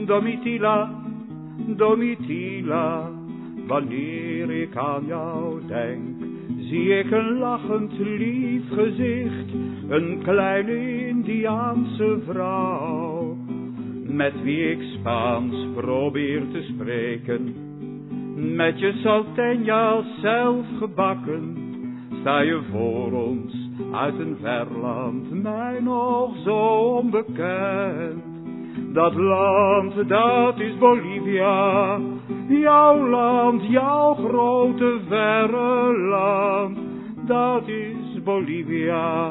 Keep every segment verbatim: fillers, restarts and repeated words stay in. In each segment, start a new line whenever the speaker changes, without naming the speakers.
Domitila, Domitila, wanneer ik aan jou denk, zie ik een lachend lief gezicht, een kleine Indiaanse vrouw, met wie ik Spaans probeer te spreken. Met je salteña zelf gebakken, sta je voor ons uit een ver land, mij nog zo onbekend. Dat land, dat is Bolivia, jouw land, jouw grote verre land, dat is Bolivia.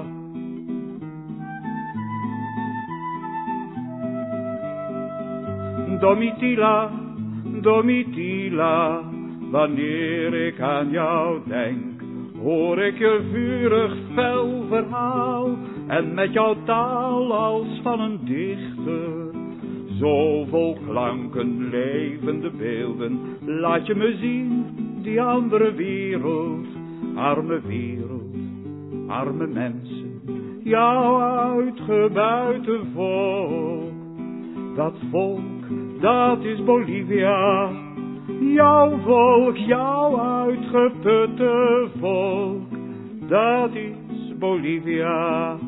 Domitila, Domitila, wanneer ik aan jou denk, hoor ik je vurig fel verhaal, en met jouw taal als van een dichter, zo vol klanken, levende beelden, laat je me zien, die andere wereld, arme wereld, arme mensen, jouw uitgebuiten volk. Dat volk, dat is Bolivia, jouw volk, jouw uitgeputte volk, dat is Bolivia.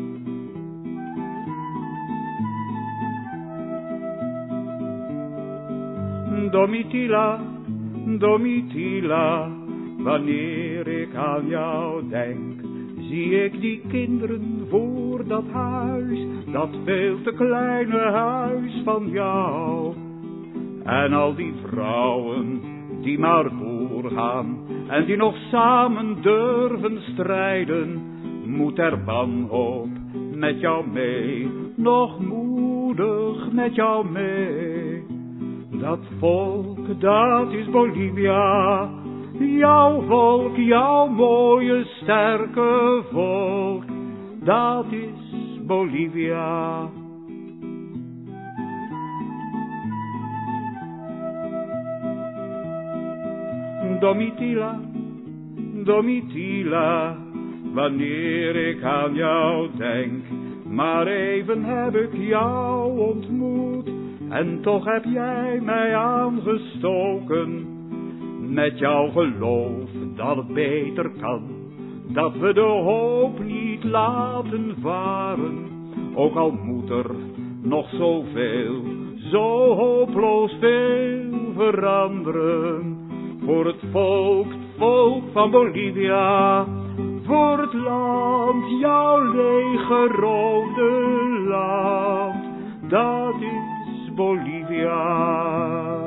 Domitila, Domitila, wanneer ik aan jou denk, zie ik die kinderen voor dat huis, dat veel te kleine huis van jou. En al die vrouwen die maar doorgaan en die nog samen durven strijden, moet er wanhoop met jou mee, nog moedig met jou mee. Dat volk, dat is Bolivia, jouw volk, jouw mooie sterke volk, dat is Bolivia. Domitila, Domitila, wanneer ik aan jou denk, maar even heb ik jou ontmoet, en toch heb jij mij aangestoken, met jouw geloof dat het beter kan, dat we de hoop niet laten varen, ook al moet er nog zoveel, zo hopeloos veel veranderen, voor het volk, het volk van Bolivia, voor het land, jouw leeggeroofde land, dat is Bolivia.